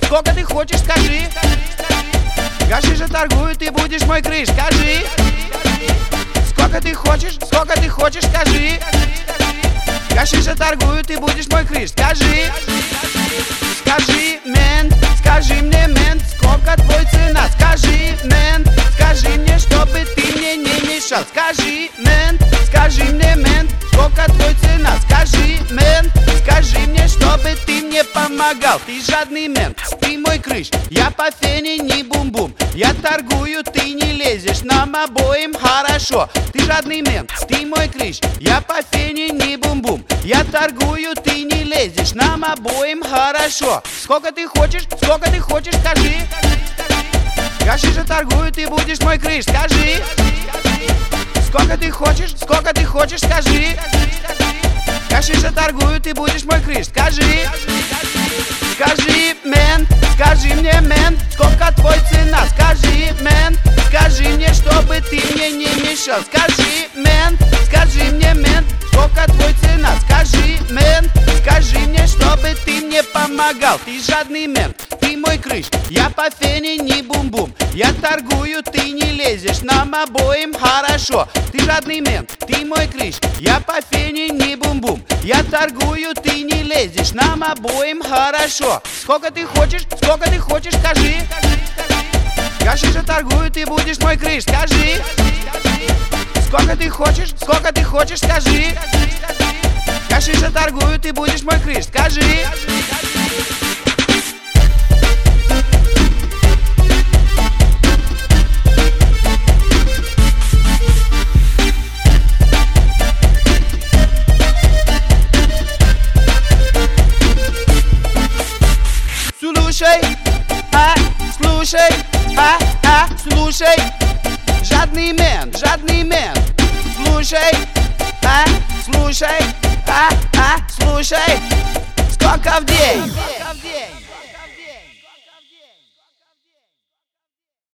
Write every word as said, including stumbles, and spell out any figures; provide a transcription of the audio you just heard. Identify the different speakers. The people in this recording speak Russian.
Speaker 1: сколько ты хочешь, скажи. Гаши же торгую, ты будешь мой крыш, скажи. Сколько ты хочешь, сколько ты хочешь, скажи. Гаши же торгую, ты будешь мой крыш, скажи. Скажи, мент, скажи мне, мент, сколько твой цена. Скажи, мент, скажи мне, чтобы ты мне не мешал. Скажи, мент, скажи мне, мент, сколько твой цена. Скажи, мент, скажи мне, чтобы ты мне помогал. Ты жадный мент, ты мой крыш, я по фене не бум-бум. Я торгую, ты не лезешь, нам обоим хорошо. Ты жадный мент, ты мой крыш, я по фене не бум-бум. Я торгую, ты не лезешь, нам обоим хорошо. Сколько ты хочешь, сколько ты хочешь, скажи. Гаши же торгую, ты будешь мой крыш, скажи. Сколько ты хочешь, сколько ты хочешь, скажи. Гаши же торгую, ты будешь мой крыш, скажи. Скажи, мент, скажи мне, мент, сколько твой цена. Скажи, мент, скажи мне, чтобы ты мне не мешал. Скажи, мент, скажи мне, мент, сколько твой цена. Скажи, мент, скажи мне, чтобы ты мне помогал. Ты жадный мент, ты мой крыш, я по фене не бум-бум. Я торгую, ты не лезешь, нам обоим хорошо. Ты жадный мент, ты мой крыш, я по фене не бум-бум. Я торгую, ты не лезешь, нам обоим хорошо. Сколько ты хочешь, сколько ты хочешь, скажи. Гаши же торгую, ты будешь мой крыш, скажи. Сколько ты хочешь, сколько ты хочешь, скажи. Гаши же торгую, ты будешь мой крыш, скажи. Слушай, а, слушай, а, а, слушай. Жадный мент, жадный мент. Слушай, а, слушай, а, а, слушай. Сколько в день?